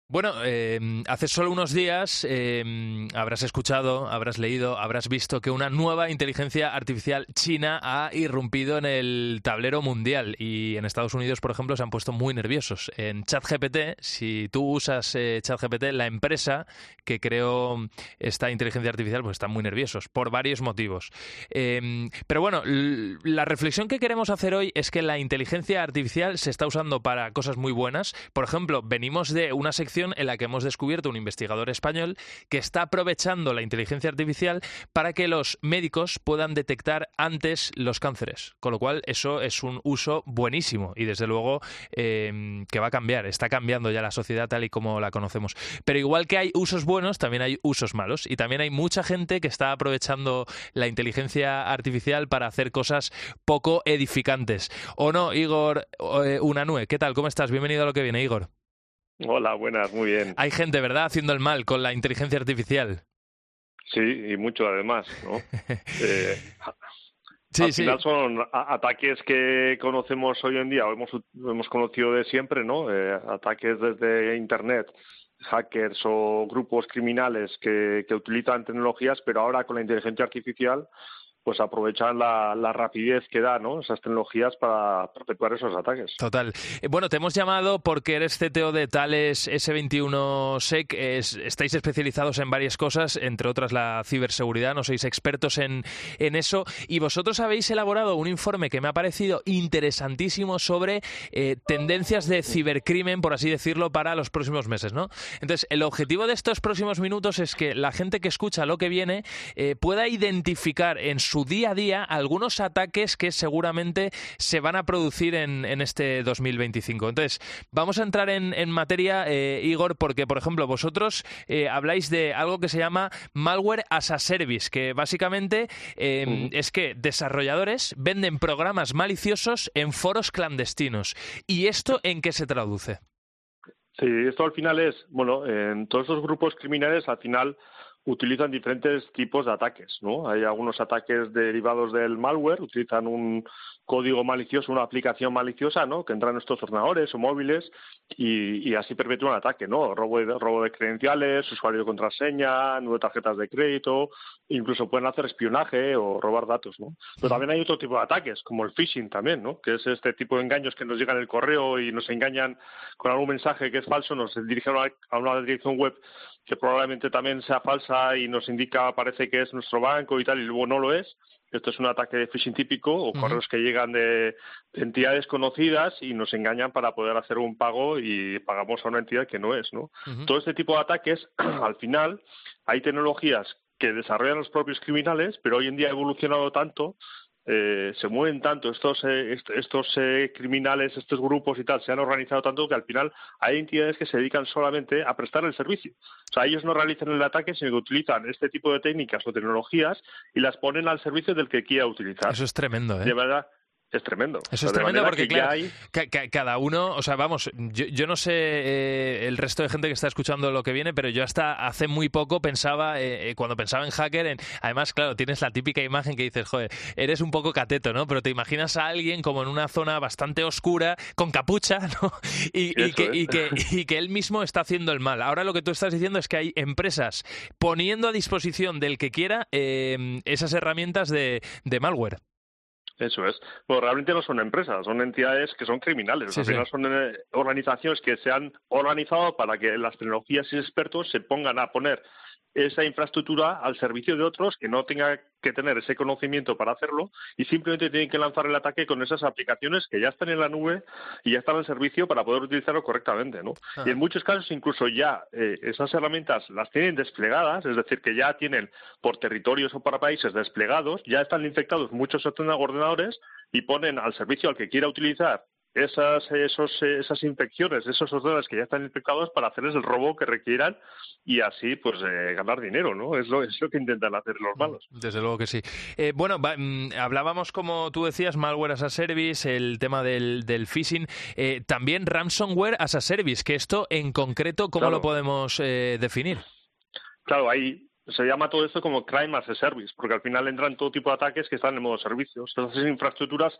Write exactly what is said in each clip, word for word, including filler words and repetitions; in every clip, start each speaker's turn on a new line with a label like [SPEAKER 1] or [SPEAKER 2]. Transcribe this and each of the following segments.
[SPEAKER 1] Bueno, eh, hace solo unos días eh, habrás escuchado, habrás leído, habrás visto que una nueva inteligencia artificial china ha irrumpido en el tablero mundial y en Estados Unidos, por ejemplo, se han puesto muy nerviosos. En ChatGPT, si tú usas eh, ChatGPT, la empresa que creó esta inteligencia artificial, pues están muy nerviosos por varios motivos. Eh, pero bueno, la reflexión que queremos hacer hoy es que la inteligencia artificial se está usando para cosas muy buenas. Por ejemplo, venimos de una sección en la que hemos descubierto un investigador español que está aprovechando la inteligencia artificial para que los médicos puedan detectar antes los cánceres, con lo cual eso es un uso buenísimo y desde luego eh, que va a cambiar, está cambiando ya la sociedad tal y como la conocemos. Pero igual que hay usos buenos, también hay usos malos y también hay mucha gente que está aprovechando la inteligencia artificial para hacer cosas poco edificantes. ¿O no, Igor eh, Unanue? ¿Qué tal? ¿Cómo estás? Bienvenido a Lo que viene, Igor.
[SPEAKER 2] Hola, buenas, muy bien.
[SPEAKER 1] Hay gente, ¿verdad?, haciendo el mal con la inteligencia artificial.
[SPEAKER 2] Sí, y mucho además, ¿no? eh,
[SPEAKER 1] sí,
[SPEAKER 2] al
[SPEAKER 1] sí.
[SPEAKER 2] final son ataques que conocemos hoy en día, o hemos, hemos conocido de siempre, ¿no? Eh, ataques desde Internet, hackers o grupos criminales que, que utilizan tecnologías, pero ahora con la inteligencia artificial pues aprovechan la, la rapidez que da, ¿no?, esas tecnologías para perpetuar esos ataques.
[SPEAKER 1] Total. Eh, bueno, te hemos llamado porque eres C T O de Thales ese veintiuno Sec. Es, estáis especializados en varias cosas, entre otras la ciberseguridad, no sois expertos en, en eso, y vosotros habéis elaborado un informe que me ha parecido interesantísimo sobre eh, tendencias de cibercrimen, por así decirlo, para los próximos meses, ¿no? Entonces, el objetivo de estos próximos minutos es que la gente que escucha Lo que viene eh, pueda identificar en su día a día algunos ataques que seguramente se van a producir en, en este dos mil veinticinco. Entonces, vamos a entrar en, en materia, eh, Igor, porque, por ejemplo, vosotros eh, habláis de algo que se llama Malware as a Service, que básicamente eh, uh-huh. es que desarrolladores venden programas maliciosos en foros clandestinos. ¿Y esto en qué se traduce?
[SPEAKER 2] Sí, esto al final es, bueno, en todos estos grupos criminales al final utilizan diferentes tipos de ataques, ¿no? Hay algunos ataques derivados del malware, utilizan un código malicioso, una aplicación maliciosa, ¿no?, que entra en nuestros ordenadores o móviles y, y así perpetúan ataque, ¿no? Robo de, robo de credenciales, usuario de contraseña, nueve tarjetas de crédito, incluso pueden hacer espionaje o robar datos, ¿no? Pero también hay otro tipo de ataques, como el phishing también, ¿no?, que es este tipo de engaños que nos llegan en el correo y nos engañan con algún mensaje que es falso, nos dirigen a una dirección web que probablemente también sea falsa y nos indica, parece que es nuestro banco y tal, y luego no lo es. Esto es un ataque de phishing típico o uh-huh. correos que llegan de, de entidades conocidas y nos engañan para poder hacer un pago y pagamos a una entidad que no es, ¿no? Uh-huh. Todo este tipo de ataques, al final, hay tecnologías que desarrollan los propios criminales, pero hoy en día ha evolucionado tanto, eh, se mueven tanto estos eh, est- estos eh, criminales, estos grupos y tal, se han organizado tanto que al final hay entidades que se dedican solamente a prestar el servicio. O sea, ellos no realizan el ataque, sino que utilizan este tipo de técnicas o tecnologías y las ponen al servicio del que quiera utilizar.
[SPEAKER 1] Eso es tremendo, ¿eh?
[SPEAKER 2] De verdad. Es tremendo.
[SPEAKER 1] Eso
[SPEAKER 2] o sea,
[SPEAKER 1] es tremendo porque, claro,
[SPEAKER 2] hay...
[SPEAKER 1] ca- ca- cada uno, o sea, vamos, yo, yo no sé eh, el resto de gente que está escuchando Lo que viene, pero yo hasta hace muy poco pensaba, eh, cuando pensaba en hacker, en, además, claro, tienes la típica imagen que dices, joder, eres un poco cateto, ¿no? Pero te imaginas a alguien como en una zona bastante oscura, con capucha, ¿no? Y, y, que,
[SPEAKER 2] es.
[SPEAKER 1] y, que, y que él mismo está haciendo el mal. Ahora lo que tú estás diciendo es que hay empresas poniendo a disposición del que quiera eh, esas herramientas de, de malware.
[SPEAKER 2] Eso es. Pues realmente no son empresas, son entidades que son criminales.
[SPEAKER 1] Sí,
[SPEAKER 2] Al final
[SPEAKER 1] sí.
[SPEAKER 2] son eh, organizaciones que se han organizado para que las tecnologías y expertos se pongan a poner esa infraestructura al servicio de otros que no tengan que tener ese conocimiento para hacerlo y simplemente tienen que lanzar el ataque con esas aplicaciones que ya están en la nube y ya están al servicio para poder utilizarlo correctamente, ¿no? Ajá. Y en muchos casos incluso ya eh, esas herramientas las tienen desplegadas, es decir, que ya tienen por territorios o para países desplegados, ya están infectados muchos ordenadores y ponen al servicio al que quiera utilizar esas esos esas infecciones, esos ordenadores que ya están infectados para hacerles el robo que requieran y así pues eh, ganar dinero, ¿no? Es lo, es lo que intentan hacer los malos.
[SPEAKER 1] Desde luego que sí. Eh, bueno, va, mmm, hablábamos, como tú decías, malware as a service, el tema del, del phishing, eh, también ransomware as a service, que esto en concreto, ¿cómo claro. lo podemos eh, definir?
[SPEAKER 2] Claro, ahí se llama todo esto como crime as a service, porque al final entran todo tipo de ataques que están en modo servicio. Estas infraestructuras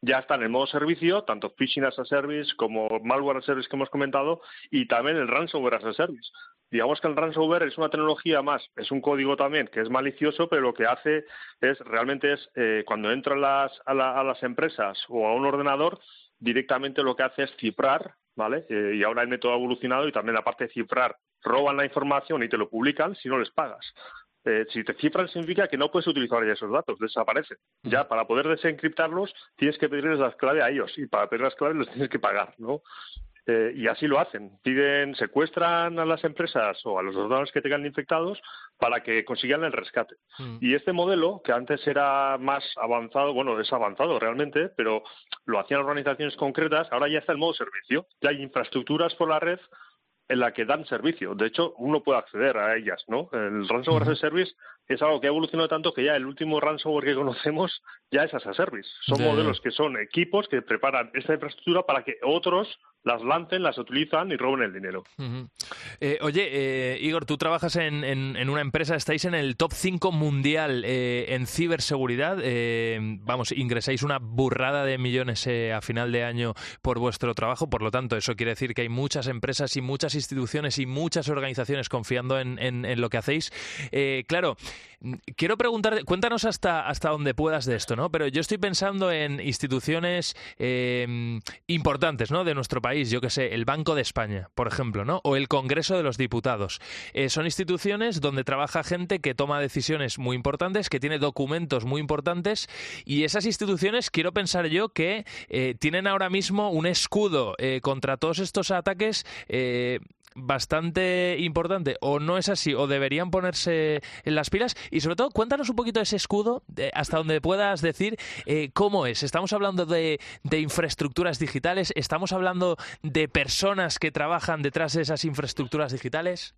[SPEAKER 2] ya está en el modo servicio, tanto phishing as a service como malware as a service que hemos comentado, y también el ransomware as a service. Digamos que el ransomware es una tecnología más, es un código también que es malicioso, pero lo que hace es realmente es eh, cuando entran las, a, la, a las empresas o a un ordenador, directamente lo que hace es cifrar, ¿vale? Eh, y ahora el método ha evolucionado y también la parte de cifrar, roban la información y te lo publican si no les pagas. Eh, si te cifran significa que no puedes utilizar ya esos datos, desaparecen. Ya para poder desencriptarlos tienes que pedirles las claves a ellos y para pedir las claves los tienes que pagar, ¿no? Eh, y así lo hacen. Piden, secuestran a las empresas o a los ordenadores que tengan infectados para que consigan el rescate. Mm. Y este modelo, que antes era más avanzado, bueno, es avanzado realmente, pero lo hacían organizaciones concretas, ahora ya está en modo servicio. Ya hay infraestructuras por la red en la que dan servicio. De hecho, uno puede acceder a ellas, ¿no? El ransomware as a service es algo que ha evolucionado tanto que ya el último ransomware que conocemos ya es as a service. Son yeah. modelos que son equipos que preparan esta infraestructura para que otros las lancen, las utilizan y roben el dinero.
[SPEAKER 1] Uh-huh. Eh, oye, eh, Igor, tú trabajas en, en, en una empresa, estáis en el top cinco mundial eh, en ciberseguridad. Eh, vamos, ingresáis una burrada de millones eh, a final de año por vuestro trabajo. Por lo tanto, eso quiere decir que hay muchas empresas y muchas instituciones y muchas organizaciones confiando en, en, en lo que hacéis. Eh, claro, quiero preguntar, cuéntanos hasta, hasta dónde puedas de esto, ¿no? Pero yo estoy pensando en instituciones eh, importantes, ¿no?, de nuestro país. Yo que sé, el Banco de España, por ejemplo, ¿no? O el Congreso de los Diputados. Eh, son instituciones donde trabaja gente que toma decisiones muy importantes, que tiene documentos muy importantes, y esas instituciones, quiero pensar yo, que eh, tienen ahora mismo un escudo eh, contra todos estos ataques eh, bastante importante, o no es así, o deberían ponerse en las pilas. Y sobre todo, cuéntanos un poquito de ese escudo, de, hasta donde puedas decir eh, cómo es. Estamos hablando de, de infraestructuras digitales, estamos hablando de personas que trabajan detrás de esas infraestructuras digitales.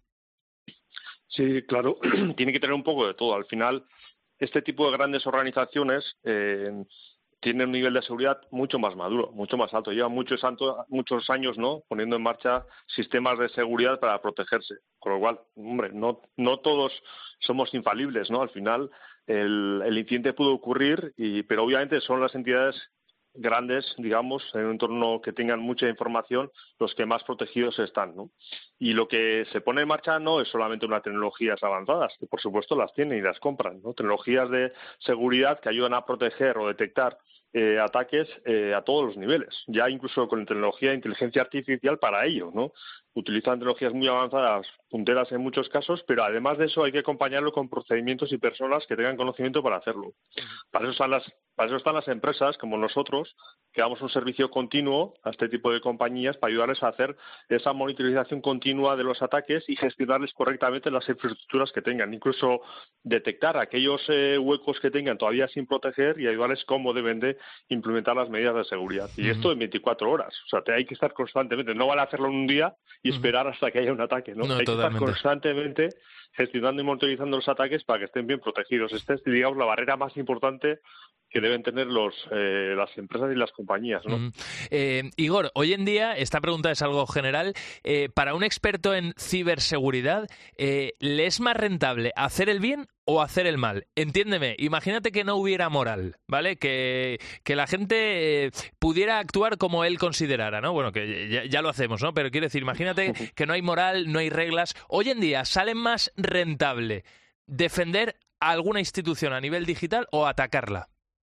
[SPEAKER 2] Sí, claro, tiene que tener un poco de todo. Al final, este tipo de grandes organizaciones eh, tienen un nivel de seguridad mucho más maduro, mucho más alto. Llevan muchos, muchos años, ¿no?, poniendo en marcha sistemas de seguridad para protegerse. Con lo cual, hombre, no, no todos somos infalibles, ¿no? Al final, el, el incidente pudo ocurrir, y, pero obviamente son las entidades grandes, digamos, en un entorno que tengan mucha información, los que más protegidos están, ¿no? Y lo que se pone en marcha no es solamente unas tecnologías avanzadas, que por supuesto las tienen y las compran, ¿no? Tecnologías de seguridad que ayudan a proteger o detectar eh, ataques eh, a todos los niveles, ya incluso con tecnología de inteligencia artificial para ello, ¿no? Utilizan tecnologías muy avanzadas, punteras en muchos casos, pero además de eso hay que acompañarlo con procedimientos y personas que tengan conocimiento para hacerlo. Para eso están las, para eso están las empresas como nosotros, que damos un servicio continuo a este tipo de compañías para ayudarles a hacer esa monitorización continua de los ataques y gestionarles correctamente las infraestructuras que tengan, incluso detectar aquellos eh, huecos que tengan todavía sin proteger y ayudarles cómo deben de implementar las medidas de seguridad. Y uh-huh. esto en veinticuatro horas. O sea, te hay que estar constantemente. No vale hacerlo en un día y esperar hasta que haya un ataque, ¿no?
[SPEAKER 1] no
[SPEAKER 2] Hay
[SPEAKER 1] totalmente.
[SPEAKER 2] que estar constantemente gestionando y monitorizando los ataques para que estén bien protegidos. Esta es, digamos, la barrera más importante que deben tener los, eh, las empresas y las compañías, ¿no?
[SPEAKER 1] Mm. Eh, Igor, hoy en día, esta pregunta es algo general, eh, para un experto en ciberseguridad, eh, ¿le es más rentable hacer el bien o hacer el mal? Entiéndeme, imagínate que no hubiera moral, ¿vale? Que, que la gente eh, pudiera actuar como él considerara, ¿no? Bueno, que ya, ya lo hacemos, ¿no? Pero quiero decir, imagínate que no hay moral, no hay reglas. Hoy en día, ¿sale más rentable defender a alguna institución a nivel digital o atacarla?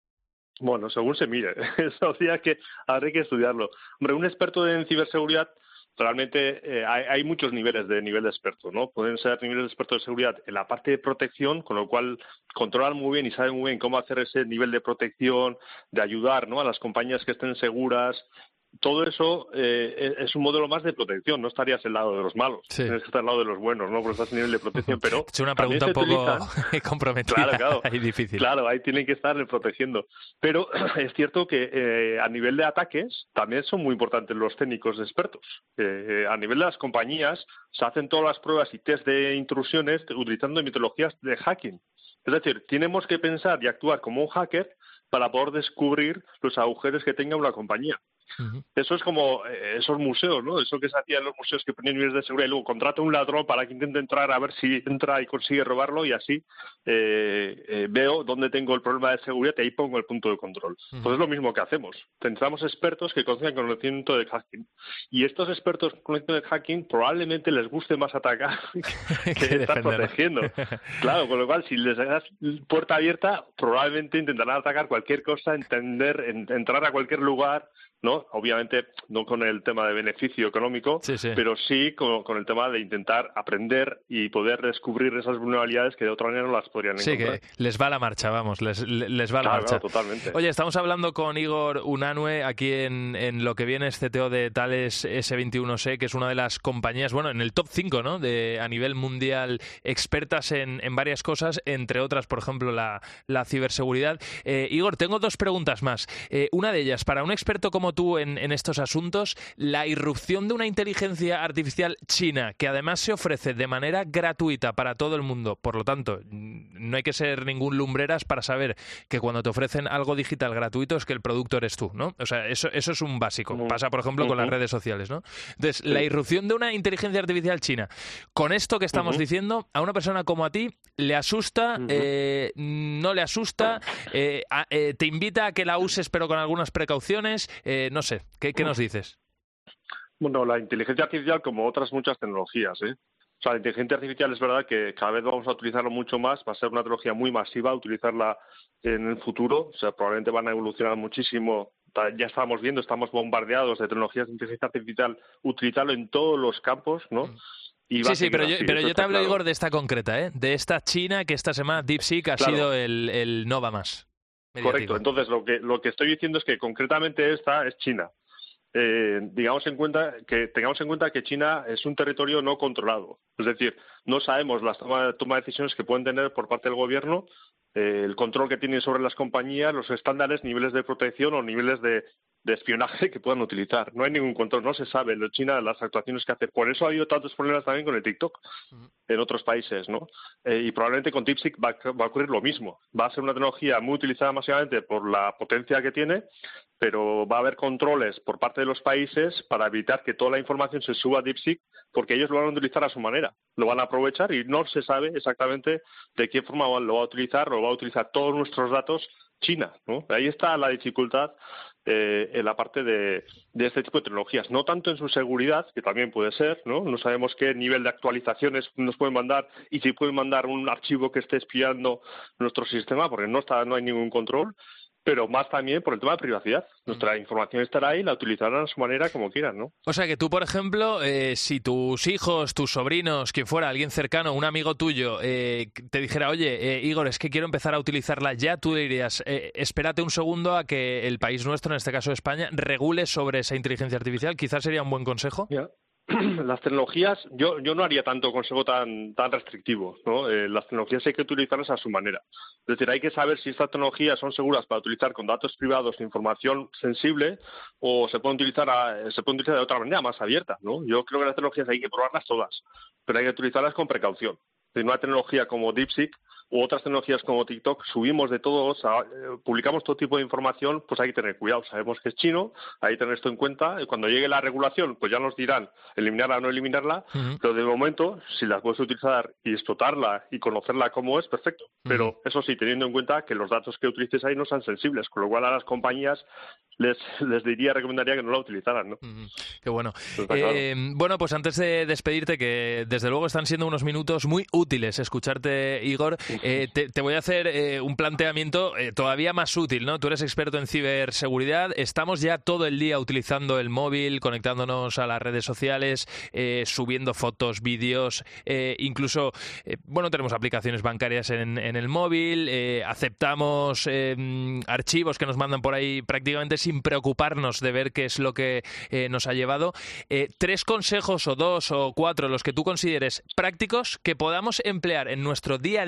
[SPEAKER 2] Bueno, según se mire. Eso sí que habría que estudiarlo. Hombre, un experto en ciberseguridad, realmente eh, hay, hay muchos niveles de nivel de experto, ¿no? Pueden ser niveles de experto de seguridad en la parte de protección, con lo cual controlan muy bien y saben muy bien cómo hacer ese nivel de protección, de ayudar, ¿no?, a las compañías que estén seguras. Todo eso eh, es un modelo más de protección. No estarías al lado de los malos, sí. Tienes que estar al lado de los buenos, ¿no? Porque estás en nivel de protección, pero
[SPEAKER 1] es una pregunta un poco comprometida.
[SPEAKER 2] Claro, claro.
[SPEAKER 1] Ahí difícil.
[SPEAKER 2] Claro, ahí tienen que estar protegiendo. Pero es cierto que eh, a nivel de ataques también son muy importantes los técnicos expertos. Eh, a nivel de las compañías se hacen todas las pruebas y test de intrusiones utilizando metodologías de hacking. Es decir, tenemos que pensar y actuar como un hacker para poder descubrir los agujeros que tenga una compañía. Uh-huh. Eso es como eh, esos museos, ¿no? Eso que se hacía en los museos que ponían niveles de seguridad y luego contrata un ladrón para que intente entrar a ver si entra y consigue robarlo y así eh, eh, veo dónde tengo el problema de seguridad y ahí pongo el punto de control. Uh-huh. Pues es lo mismo que hacemos. Necesitamos expertos que conozcan conocimiento de hacking. Y estos expertos con conocimiento de hacking probablemente les guste más atacar que, que estar protegiendo. Claro, con lo cual si les das puerta abierta probablemente intentarán atacar cualquier cosa, entender, en, entrar a cualquier lugar, ¿no? Obviamente no con el tema de beneficio económico, sí, sí. pero sí con, con el tema de intentar aprender y poder descubrir esas vulnerabilidades que de otra manera no las podrían encontrar.
[SPEAKER 1] Sí, que les va la marcha, vamos, les, les va la
[SPEAKER 2] claro,
[SPEAKER 1] marcha.
[SPEAKER 2] Claro, totalmente.
[SPEAKER 1] Oye, estamos hablando con Igor Unanue aquí en, en lo que viene es C T O de Thales ese veintiuno ce, que es una de las compañías, bueno, en el top cinco, ¿no? De, a nivel mundial, expertas en, en varias cosas, entre otras, por ejemplo, la, la ciberseguridad. Eh, Igor, tengo dos preguntas más. Eh, una de ellas, para un experto como tú en, en estos asuntos, la irrupción de una inteligencia artificial china que además se ofrece de manera gratuita para todo el mundo, por lo tanto, no hay que ser ningún lumbreras para saber que cuando te ofrecen algo digital gratuito es que el producto eres tú, ¿no? O sea, eso, eso es un básico. Pasa, por ejemplo, con las redes sociales, ¿no? Entonces, sí. La irrupción de una inteligencia artificial china, con esto que estamos uh-huh. diciendo, a una persona como a ti, ¿le asusta? Uh-huh. Eh, ¿No le asusta? Eh, a, eh, ¿Te invita a que la uses pero con algunas precauciones? Eh, no sé, ¿qué, qué nos dices?
[SPEAKER 2] Bueno, la inteligencia artificial, como otras muchas tecnologías, ¿eh? O sea, la inteligencia artificial es verdad que cada vez vamos a utilizarlo mucho más, va a ser una tecnología muy masiva, utilizarla en el futuro, o sea, probablemente van a evolucionar muchísimo. Ya estamos viendo, estamos bombardeados de tecnologías de inteligencia artificial, utilizarlo en todos los campos, ¿no?
[SPEAKER 1] Y sí, sí, pero yo, pero yo te hablo, claro. Igor, de esta concreta, ¿eh? De esta China que esta semana DeepSeek ha claro. sido el, el Nova más. Mediático.
[SPEAKER 2] Correcto, entonces lo que, lo que estoy diciendo es que concretamente esta es China. Eh, digamos en cuenta que tengamos en cuenta que China es un territorio no controlado, es decir, no sabemos las toma, toma de decisiones que pueden tener por parte del gobierno, eh, el control que tienen sobre las compañías, los estándares, niveles de protección o niveles de, de espionaje que puedan utilizar. No hay ningún control, no se sabe en China las actuaciones que hace. Por eso ha habido tantos problemas también con el TikTok uh-huh. en otros países, ¿no? Eh, y probablemente con DeepSeek va, va a ocurrir lo mismo. Va a ser una tecnología muy utilizada masivamente por la potencia que tiene, pero va a haber controles por parte de los países para evitar que toda la información se suba a DeepSeek, porque ellos lo van a utilizar a su manera, lo van a aprovechar y no se sabe exactamente de qué forma lo va a utilizar, o va a utilizar todos nuestros datos China, ¿no? Ahí está la dificultad eh, en la parte de, de este tipo de tecnologías, no tanto en su seguridad, que también puede ser, ¿no? No sabemos qué nivel de actualizaciones nos pueden mandar y si pueden mandar un archivo que esté espiando nuestro sistema, porque no está, no hay ningún control. Pero más también por el tema de privacidad. Nuestra información estará ahí y la utilizarán a su manera como quieran, ¿no?
[SPEAKER 1] O sea que tú, por ejemplo, eh, si tus hijos, tus sobrinos, quien fuera, alguien cercano, un amigo tuyo, eh, te dijera, oye, eh, Igor, es que quiero empezar a utilizarla ya, tú le dirías, eh, espérate un segundo a que el país nuestro, en este caso España, regule sobre esa inteligencia artificial. Quizás sería un buen consejo.
[SPEAKER 2] Yeah. Las tecnologías, yo yo no haría tanto consejo tan tan restrictivo, ¿no? Eh, las tecnologías hay que utilizarlas a su manera. Es decir, hay que saber si estas tecnologías son seguras para utilizar con datos privados e información sensible o se pueden utilizar a, se pueden utilizar de otra manera, más abierta, ¿no? Yo creo que las tecnologías hay que probarlas todas, pero hay que utilizarlas con precaución. De una tecnología como DeepSeek u otras tecnologías como TikTok, subimos de todo, eh, publicamos todo tipo de información, pues hay que tener cuidado. Sabemos que es chino, hay que tener esto en cuenta. Y cuando llegue la regulación, pues ya nos dirán eliminarla o no eliminarla, uh-huh. pero de momento, si la puedes utilizar y explotarla y conocerla como es, perfecto. Uh-huh. Pero eso sí, teniendo en cuenta que los datos que utilices ahí no sean sensibles, con lo cual a las compañías les, les diría, recomendaría que no la utilizaran, ¿no?
[SPEAKER 1] Uh-huh. Qué bueno. Eh, claro. Bueno, pues antes de despedirte, que desde luego están siendo unos minutos muy útiles escucharte, Igor, eh, te, te voy a hacer eh, un planteamiento eh, todavía más útil, ¿no? Tú eres experto en ciberseguridad, estamos ya todo el día utilizando el móvil, conectándonos a las redes sociales, eh, subiendo fotos, vídeos, eh, incluso, eh, bueno, tenemos aplicaciones bancarias en, en el móvil, eh, aceptamos eh, archivos que nos mandan por ahí prácticamente sin preocuparnos de ver qué es lo que eh, nos ha llevado. Eh, tres consejos o dos o cuatro, los que tú consideres prácticos, que podamos emplear en nuestro día a día para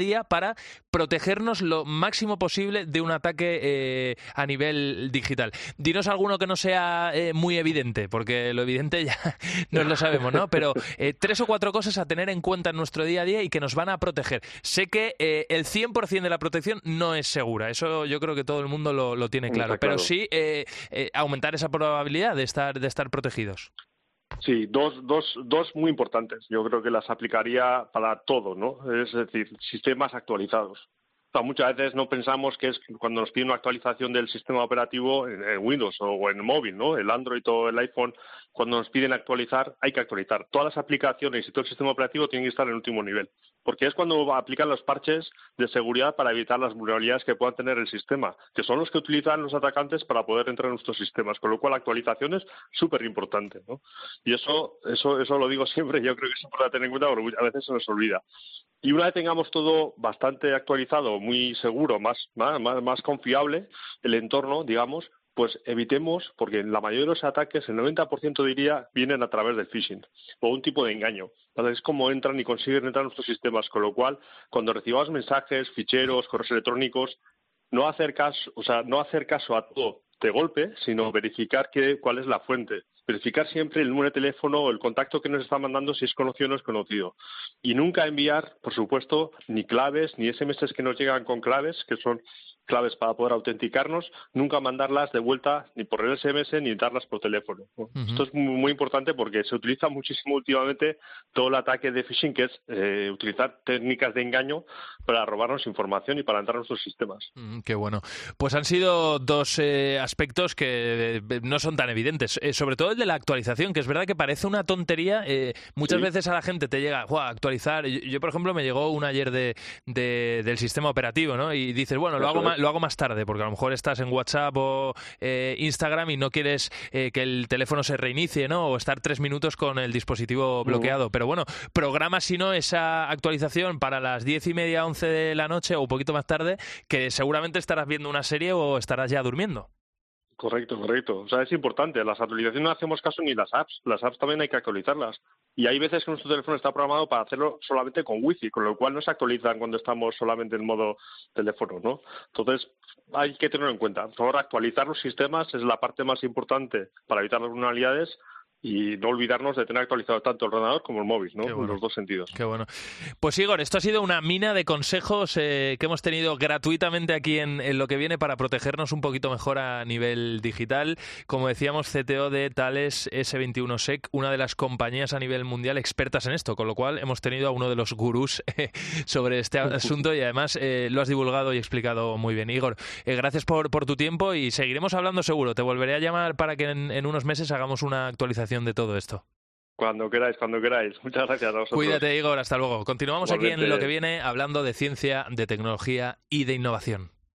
[SPEAKER 1] para protegernos lo máximo posible de un ataque eh, a nivel digital. Dinos alguno que no sea eh, muy evidente, porque lo evidente ya nos lo sabemos, ¿no? Pero eh, tres o cuatro cosas a tener en cuenta en nuestro día a día y que nos van a proteger. Sé que eh, el cien por ciento de la protección no es segura, eso yo creo que todo el mundo lo, lo tiene claro,
[SPEAKER 2] Está
[SPEAKER 1] pero
[SPEAKER 2] claro.
[SPEAKER 1] sí eh, eh, aumentar esa probabilidad de estar, de estar protegidos.
[SPEAKER 2] Sí, dos, dos, dos muy importantes. Yo creo que las aplicaría para todo, ¿no? Es decir, sistemas actualizados. O sea, muchas veces no pensamos que es cuando nos pide una actualización del sistema operativo en, en Windows o en móvil, ¿no? El Android o el iPhone, cuando nos piden actualizar, hay que actualizar. Todas las aplicaciones y todo el sistema operativo tienen que estar en el último nivel, porque es cuando aplican los parches de seguridad para evitar las vulnerabilidades que puedan tener el sistema, que son los que utilizan los atacantes para poder entrar en nuestros sistemas, con lo cual la actualización es súper importante, ¿no? Y eso, eso, eso lo digo siempre, yo creo que es importante tener en cuenta porque a veces se nos olvida. Y una vez tengamos todo bastante actualizado, muy seguro, más, más, más confiable, el entorno, digamos, pues evitemos, porque en la mayoría de los ataques, el noventa por ciento diría, vienen a través del phishing o un tipo de engaño. Entonces, es como entran y consiguen entrar en nuestros sistemas, con lo cual, cuando recibamos mensajes, ficheros, correos electrónicos, no hacer caso, o sea, no hacer caso a todo de golpe, sino verificar que, cuál es la fuente. Verificar siempre el número de teléfono o el contacto que nos está mandando, si es conocido o no es conocido. Y nunca enviar, por supuesto, ni claves, ni ese eme ese que nos llegan con claves, que son claves para poder autenticarnos, nunca mandarlas de vuelta ni por el ese eme ese ni darlas por teléfono. Uh-huh. Esto es muy, muy importante porque se utiliza muchísimo últimamente todo el ataque de phishing, que es eh, utilizar técnicas de engaño para robarnos información y para entrar en nuestros sistemas.
[SPEAKER 1] Mm, qué bueno. Pues han sido dos eh, aspectos que eh, no son tan evidentes, eh, sobre todo el de la actualización, que es verdad que parece una tontería. Eh, muchas sí. veces a la gente te llega, ¡guau!, actualizar. Yo, yo, por ejemplo, me llegó un ayer de, de, del sistema operativo, ¿no? Y dices, bueno, lo hago, más, lo hago más tarde, porque a lo mejor estás en WhatsApp o eh, Instagram y no quieres eh, que el teléfono se reinicie, ¿no? O estar tres minutos con el dispositivo bloqueado. Uh-huh. Pero bueno, programa, si no, esa actualización para las diez y media, once de la noche o un poquito más tarde, que seguramente estarás viendo una serie o estarás ya durmiendo.
[SPEAKER 2] Correcto, correcto. O sea, es importante. Las actualizaciones no hacemos caso ni las apps. Las apps también hay que actualizarlas. Y hay veces que nuestro teléfono está programado para hacerlo solamente con wifi, con lo cual no se actualizan cuando estamos solamente en modo teléfono, ¿no? Entonces, hay que tenerlo en cuenta. Por favor, actualizar los sistemas es la parte más importante para evitar las vulnerabilidades. Y no olvidarnos de tener actualizado tanto el ordenador como el móvil, ¿no? Bueno. En los dos sentidos.
[SPEAKER 1] Qué bueno. Pues Igor, esto ha sido una mina de consejos eh, que hemos tenido gratuitamente aquí en, en Lo que Viene para protegernos un poquito mejor a nivel digital. Como decíamos, ce te o de Thales ese veintiuno sec, una de las compañías a nivel mundial expertas en esto, con lo cual hemos tenido a uno de los gurús eh, sobre este asunto y además eh, lo has divulgado y explicado muy bien. Igor, eh, gracias por, por tu tiempo y seguiremos hablando seguro. Te volveré a llamar para que en, en unos meses hagamos una actualización de todo esto.
[SPEAKER 2] Cuando queráis, cuando queráis. Muchas gracias a vosotros.
[SPEAKER 1] Cuídate, Igor, hasta luego. Continuamos Igualmente. Aquí en Lo que Viene hablando de ciencia, de tecnología y de innovación.